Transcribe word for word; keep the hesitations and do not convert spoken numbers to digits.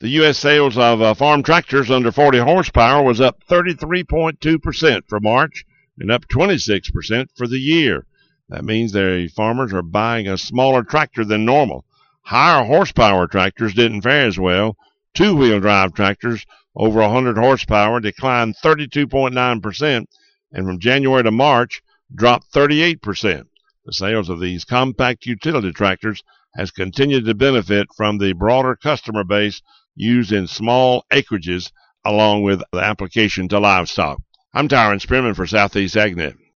The U S sales of uh, farm tractors under forty horsepower was up thirty-three point two percent for March and up twenty-six percent for the year. That means the farmers are buying a smaller tractor than normal. Higher horsepower tractors didn't fare as well. Two-wheel drive tractors over one hundred horsepower declined thirty-two point nine percent, and from January to March dropped thirty-eight percent. The sales of these compact utility tractors has continued to benefit from the broader customer base used in small acreages along with the application to livestock. I'm Tyron Spearman for Southeast AgNet.